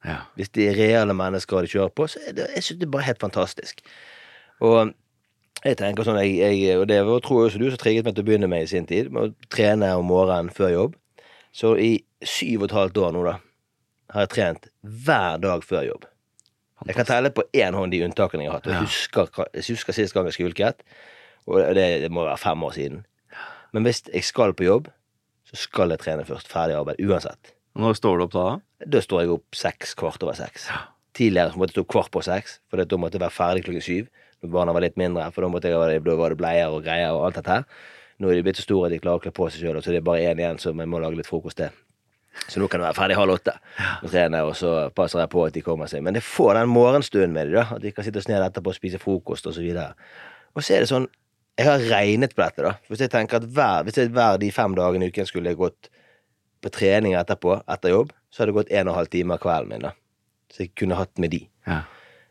Ja. Hvis det er reelle mennesker de kjører på, så jeg synes det er bare helt fantastisk. Og jeg tenker sånn, og det tror jeg også du som trigget meg til å begynne med i sin tid, med å trene om morgenen før jobb. Så i 7,5 år nå da, har jeg trent hver dag før jobb. Jeg kan telle på en hånd de unntakene jeg har hatt, og jeg husker sist gang jeg skulket, og det må være 5 år siden. Men hvis jeg skal på jobb, så skal jeg trene først, ferdig arbeid, uansett. Når står du opp da? Da står jeg opp 6:15. Tidligere så måtte jeg stå 6:15, for da måtte jeg være ferdig klokken 7, når barna var litt mindre, for da var det bleier og greier og alt dette her. Nå er de blitt så store at de klarer å kle på seg selv, så det er bare en igjen som jeg må lage litt frokost til. Så nå kan det være ferdig 7:30 og trene, og så passer jeg på at de kommer seg. Men det får den morgenstunden med dem da, at de kan sitte og sned etterpå og spise frokost og så videre. Og så er det sånn, jeg har regnet på dette da. Hvis jeg tenker at hver de 5 dagene i uken skulle jeg gått på trening etterpå, etter jobb, så hadde det gått 1,5 time av kvelden min da. Så jeg kunne hatt med de. Ja.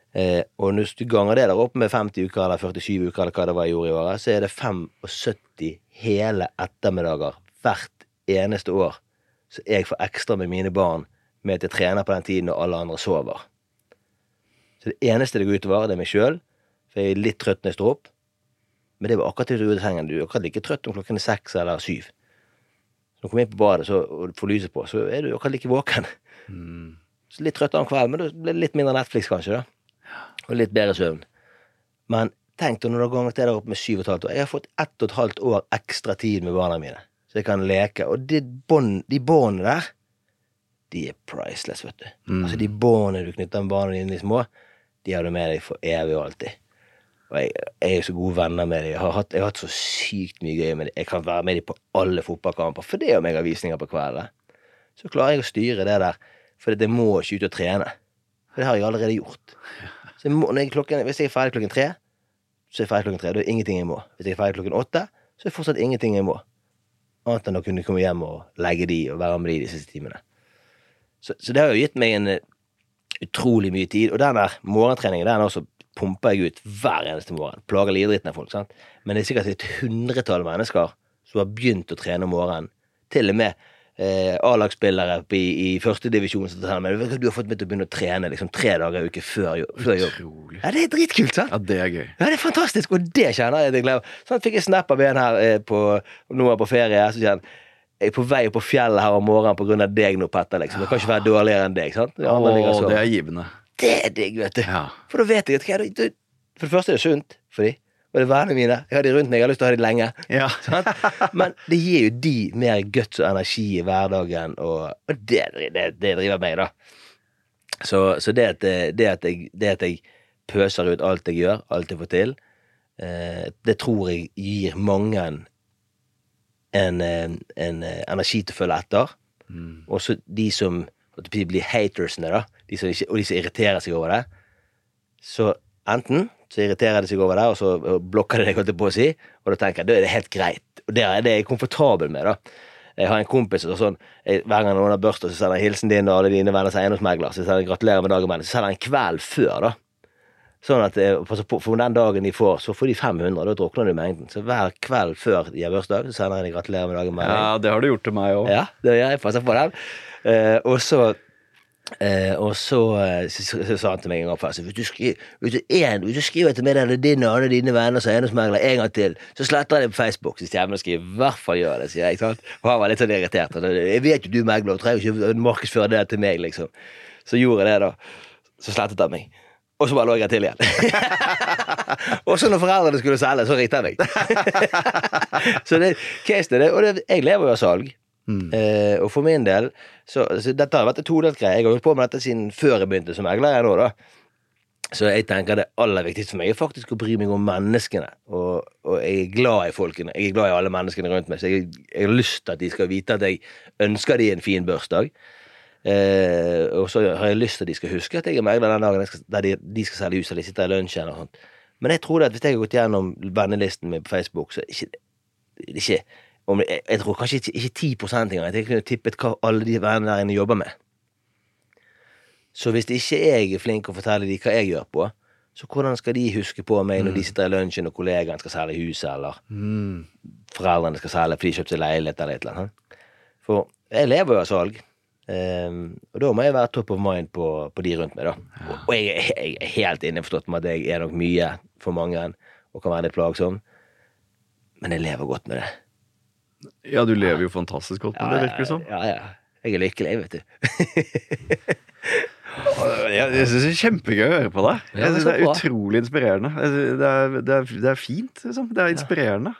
Og når du ganger det der opp med 50 uker eller 47 uker eller hva det var jeg gjorde i året, så er det 75 hele ettermiddager hvert eneste år. Så jeg får ekstra med mine barn med at jeg trener på den tiden når alle andre sover. Så det eneste det går utover, det er meg selv, for jeg er litt trøtt når jeg står opp. Men det var akkurat til du sengen. Du er akkurat like trøtt om klokken 6 eller 7. Så når du kommer inn på badet og får lyset på, så er du akkurat like våken. Så litt trøtt om kvelden, men da blir det litt mindre Netflix kanskje da. Og litt bedre søvn. Men tenk deg når du har ganget det der opp med 7,5 år. Jeg har fått 1,5 år ekstra tid med barna mine. Så jeg kan leke. Og de båndene der, de er priceless, vet du. Altså de båndene du knytter med barna dine små, de har du med deg for evig og alltid. Og jeg er så gode venner med dem. Jeg har hatt så sykt mye gøy med dem. Jeg kan være med dem på alle fotballkamper, for det om jeg har visninger på kvelden. Så klarer jeg å styre det der, for det må ikke ut og trene. For det har jeg allerede gjort. Så hvis jeg er ferdig klokken 3, så er jeg ferdig klokken 3. Da er ingenting jeg må. Hvis jeg er ferdig klokken 8, så er det fortsatt ingenting jeg må. Annet enn å kunne komme hjem og legge de og være med de siste timene. Så det har jo gitt meg en utrolig mye tid. Og den der morgentreningen, den også pumper jeg ut hver eneste morgen. Plager lidritten av folk, sant? Men det er sikkert et 100-tall mennesker som har begynt å trene om morgenen. Til og med A-lagsspillere i første divisjon som tar med. Du har fått meg til å begynne å trene liksom 3 dager i uke før jobb. Ja, det er dritkult, sant? Ja, det er gøy. Ja, det er fantastisk, og det kjenner jeg gleder. Sånn fikk jeg snap av en her nå er på ferie, så kjenner jeg er på vei på fjellet her om morgenen på grunn av deg nå, Petter, liksom. Det kan ikke være dårligere enn deg, sant? Det er givende. Det er digg, vet du. Ja. For da vet jeg at for det første er det sunt for de, og det er vennene mine. Jeg har de rundt meg, jeg har lyst til å ha de lenge. Ja. Men det gir jo de mer guts og energi i hverdagen, og det driver meg, da. Så det at jeg pøser ut alt jeg gjør, alt jeg får til, det tror jeg gir mange en energi til å følge etter. Og så de som blir hatersene, da, og de som irriterer seg over det, så enten så irriterer de seg over det, og så blokker det jeg holdt på å si, og da tenker jeg, da er det helt greit. Og det er jeg komfortabel med, da. Jeg har en kompis og sånn, hver gang noen har børstet, så sender jeg hilsen din og alle dine venner seg eiendomsmegler, så sender jeg gratulerer med dagen med, så sender jeg en kveld før, da. Sånn at for den dagen de får, så får de 500, da drukner de mengden. Så hver kveld før de har børsdag, så sender jeg gratulerer med dagen med. Ja, det har du gjort til meg også. Ja, det gjør jeg, passer på den. Og så sa han til meg en gang først, hvis du skriver til meg eller dine og alle dine venner som eiendomsmegler en gang til, så sletter jeg det på Facebook. Så jeg må skrive, i hvert fall gjør det, sier jeg, ikke sant? Og han var litt sånn irritert. Jeg vet jo du megler, og trenger ikke markedsføre det til meg, liksom. Så gjorde jeg det da. Så slettet han meg. Og så bare lå jeg til igjen. Og så når foreldrene skulle selge, så ringte jeg meg. Så case det, og jeg lever jo av salg. Og for min del så dette har vært et todelt greie. Jeg har gjort på med dette siden før jeg begynte som megler jeg nå da. Så jeg tenker det aller viktigste for meg er faktisk å bry meg om menneskene, og jeg er glad i folkene, jeg er glad i alle menneskene rundt meg, så jeg har lyst til at de skal vite at jeg ønsker de en fin børsdag, og så har jeg lyst til at de skal huske at jeg er megler den dagen der de skal selge hus, eller de sitter i lunsjen og sånt. Men jeg tror at hvis jeg har gått gjennom vennelisten min på Facebook, så ikke jeg tror kanskje ikke 10% engang. Jeg kunne tippet hva alle de vennene der inne jobber med. Så hvis ikke jeg er flink å fortelle dem hva jeg gjør på, så hvordan skal de huske på meg når de sitter i lunsjen og kollegaen skal selge huset, eller foreldrene skal selge fordi de kjøpte seg leilighet eller et eller annet. For jeg lever jo av salg. Og da må jeg være top of mind på de rundt meg da. Og jeg er helt innforstått med at jeg er nok mye for mange, og kan være litt plagsom. Men jeg lever godt med det. Ja, du lever jo fantastisk godt med det, virker det som. Ja. Jeg er lykkelig, vet du. Jeg synes det er kjempegøy å høre på deg. Jeg synes det er utrolig inspirerende. Det er fint, liksom. Det er inspirerende.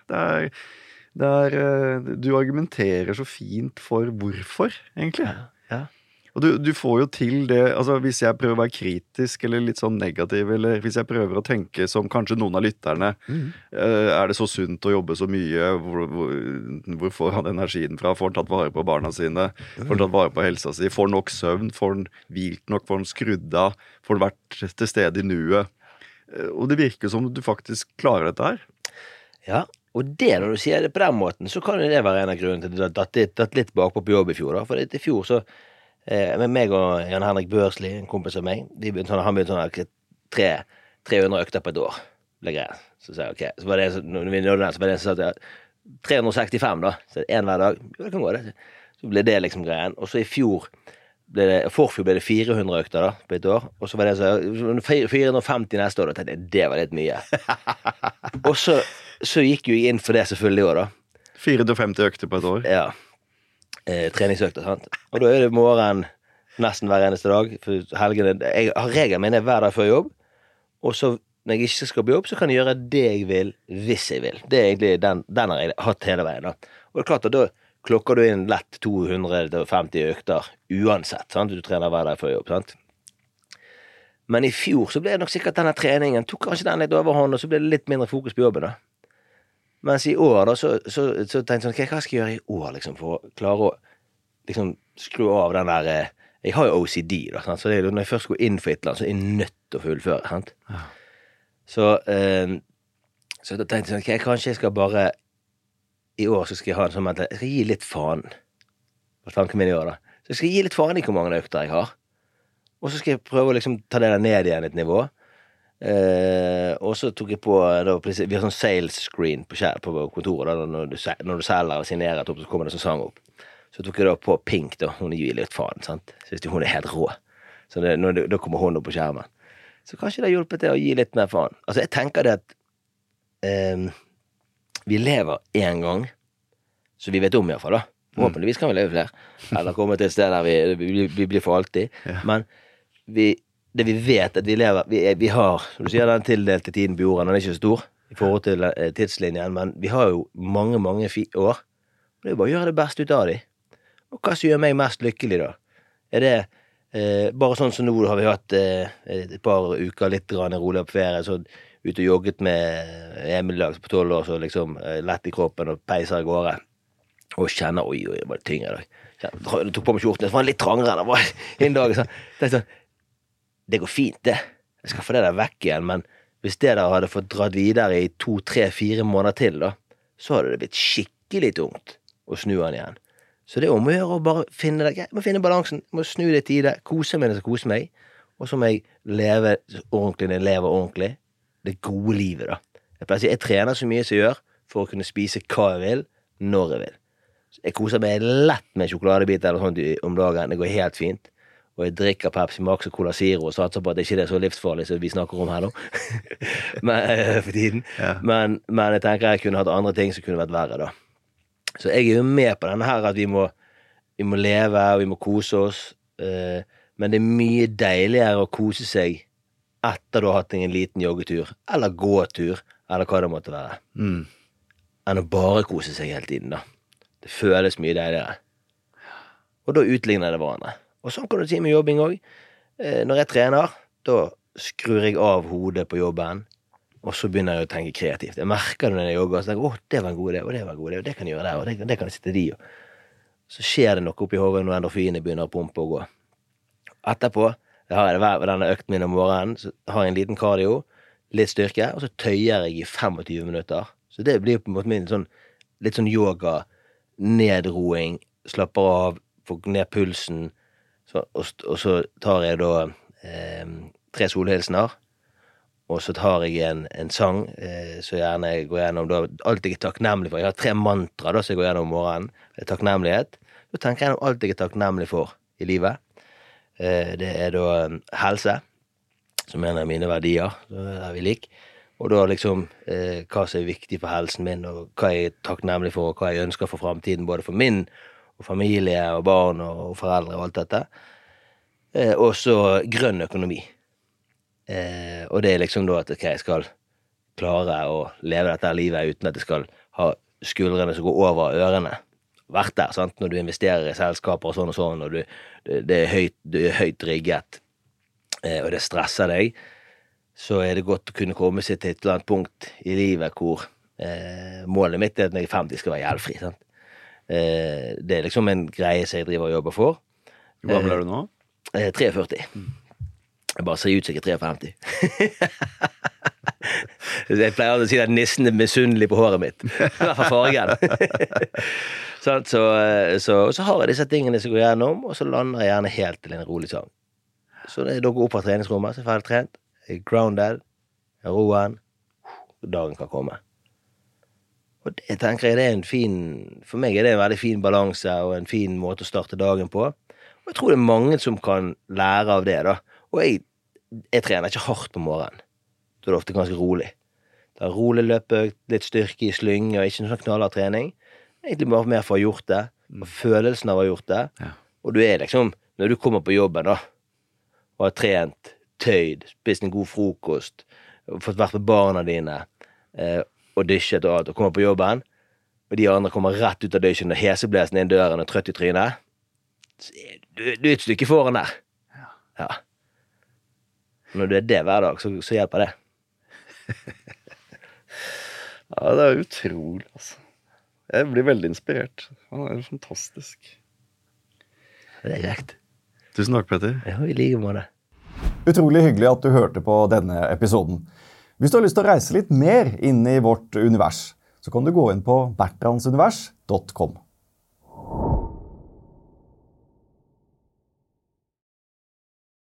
Du argumenterer så fint for hvorfor, egentlig. Ja. Og du får jo til det, altså hvis jeg prøver å være kritisk eller litt sånn negativ, eller hvis jeg prøver å tenke som kanskje noen av lytterne, er det så sunt å jobbe så mye, hvor får han energien fra, får han tatt vare på barna sine, får han tatt vare på helsa si, får han nok søvn, får han hvilt nok, får han skrudd av, får han vært til stede i nuet, og det virker som du faktisk klarer dette her. Ja, og det når du sier det på den måten, så kan det være en av grunnen til at det datt litt bakpå på jobb i fjor da, for i fjor så med meg og Jan Henrik Børsli, en kompis av meg, han begynte sånn 300 økter på et år, ble greit. Så sa jeg, ok, så var det, når vi nådde den, så var det en som sa 365 da, så en hver dag, jo det kan gå det. Så ble det liksom greien, og så i forfjor ble det 400 økter da, på et år, og så var det så 450 neste år, da tenkte jeg, det var litt mye. Og så gikk jo jeg inn for det selvfølgelig i år da. 450 økter på et år? Ja. Treningsøkter, sant? Og da er det morgen nesten hver eneste dag, for helgene, jeg har regelen min hver dag før jobb, og så når jeg ikke skal på jobb, så kan jeg gjøre det jeg vil, hvis jeg vil. Det er egentlig den har jeg hatt hele veien da. Og det er klart at da klokker du inn lett 250 økter uansett, sant? Du trener hver dag før jobb, sant? Men i fjor så ble det nok sikkert denne treningen, tok kanskje den litt overhånd, og så ble det litt mindre fokus på jobben da. Mens i år da, så tenkte jeg sånn, hva skal jeg gjøre i år, liksom, for å klare å liksom skru av den der, jeg har jo OCD da, sant? Så det er, når jeg først går inn for et eller annet, så er jeg nødt til å fullføre, sant? Ja. Så da tenkte jeg sånn, kanskje jeg skal bare, i år så skal jeg ha en sånn ment, jeg skal gi litt faen, hva tanken min i år da, så jeg skal gi litt faen i hvor mange økter jeg har, og så skal jeg prøve å liksom ta det der ned igjen et nivå, og så tok jeg på da, vi har sånn sales screen på kontoret da, når du selger og signerer opp, så kommer det sånn sang opp, så tok jeg da på Pink da, hun gir litt faen, sant? Så hvis hun er helt rå, så da kommer hun opp på skjermen, så kanskje det har hjulpet til å gi litt mer faen. Altså jeg tenker det at vi lever en gang, så vi vet om i hvert fall da, forhåpentligvis kan vi leve flere, eller komme til et sted der vi blir for alltid, men det vi vet at vi lever, vi har, som du sier, den tildelte tiden på jorden, den er ikke så stor i forhold til tidslinjen, men vi har jo mange år, og det er bare å gjøre det beste ut av de. Og hva som gjør meg mest lykkelig da? Er det bare sånn som nå har vi hatt et par uker litt rolig på ferie, så ut og jogget med Emil Dag på 12 år, så liksom lett i kroppen og peiser i gårde, og kjenner, oi, var det tyngre i dag. Jeg tok på meg skjorten, det var litt trangere enn det var en dag, så det er sånn, det går fint det. Jeg skal få det der vekk igjen, men hvis det der hadde fått dratt videre i 2, 3, 4 måneder til da, så hadde det blitt skikkelig tungt å snu den igjen. Så det er om å gjøre å bare finne det, jeg må finne balansen, jeg må snu det i tide, kose meg når jeg skal kose meg, og så må jeg leve ordentlig når jeg lever ordentlig, det gode livet da. Jeg trener så mye som jeg gjør for å kunne spise hva jeg vil, når jeg vil. Jeg koser meg lett med sjokoladebit eller sånt om dagen, det går helt fint. Og jeg drikker Pepsi Max og Cola Zero og satser på at det ikke er så livsfarlig som vi snakker om her nå for tiden. Ja. Men jeg tenker jeg kunne hatt andre ting som kunne vært verre da. Så jeg er jo med på denne her at vi må leve og vi må kose oss, men det er mye deiligere å kose seg etter du har hatt en liten joggetur, eller gåtur, eller hva det måtte være, enn å bare kose seg hele tiden da. Det føles mye deiligere. Og da utligner det hverandre. Og sånn kan du si med jobbing også. Når jeg trener, da skrur jeg av hodet på jobben, og så begynner jeg å tenke kreativt. Jeg merker det når jeg jobber, og så tenker jeg, det var en god idé, og det var en god idé, og det kan jeg gjøre der, og det kan jeg sitte de. Så skjer det noe oppi hodet når endorfinene begynner å pumpe og gå. Etterpå, har jeg denne økten min om morgenen, så har jeg en liten cardio, litt styrke, og så tøyer jeg i 25 minutter. Så det blir på en måte min litt sånn yoga, nedroing, slapper av, får ned pulsen, og så tar jeg da 3 solhilsener, og så tar jeg en sang, så gjerne jeg går gjennom da, alt jeg er takknemlig for. Jeg har 3 mantra da, så jeg går gjennom morgenen. Det er takknemlighet. Da tenker jeg om alt jeg er takknemlig for i livet. Det da helse, som en av mine verdier, der vi liker. Og da liksom hva som viktig for helsen min, og hva jeg takknemlig for, og hva jeg ønsker for fremtiden, både for min, og familie, og barn, og foreldre, og alt dette. Og så grønn økonomi. Og det liksom da at jeg skal klare å leve dette livet uten at jeg skal ha skuldrene som går over ørene. Vært der, sant? Når du investerer i selskaper og sånn, og det er høyt rigget, og det stresser deg, så er det godt å kunne komme seg til et eller annet punkt i livet hvor målet mitt er at når jeg er 50 skal være gjeldfri. Sant? Det er liksom en greie som jeg driver og jobber for. Hvor gammel er du nå? 43. Jeg bare ser ut som jeg er 53. Jeg pleier å si at nissen er misunnelig på håret mitt. I hvert fall fargen. Så har jeg disse tingene som går gjennom, og så lander jeg gjerne helt til en rolig sang. Så da går opp fra treningsrommet, så er jeg ferdig trent, jeg er grounded, jeg er roen, og dagen kan komme. Og det tenker jeg det er en fin, for meg er det en veldig fin balanse og en fin måte å starte dagen på. Og jeg tror det er mange som kan lære av det da. Og jeg trener ikke hardt på morgenen. Da er det ofte ganske rolig. Det er rolig løpeøkt, litt styrke i slyng, og ikke noen sånn knallhard trening. Egentlig bare mer for å ha gjort det, og følelsen av å ha gjort det. Ja. Og du er liksom, når du kommer på jobben da, og har trent, tøyd, spist en god frokost, fått vært med barna dine, og dysjet og alt, og kommer på jobben, og de andre kommer rett ut av dysjen, og heseblesen inn døren og trøtt i trynet, så du er et stykke foran der. Ja. Når du er det hver dag, så hjelper det. Ja, det er utrolig, altså. Jeg blir veldig inspirert. Han er fantastisk. Det er greit. Tusen takk, Petter. Ja, i like måte. Utrolig hyggelig at du hørte på denne episoden. Hvis du har lyst til å reise litt mer inn i vårt univers, så kan du gå inn på bertrandsunivers.com.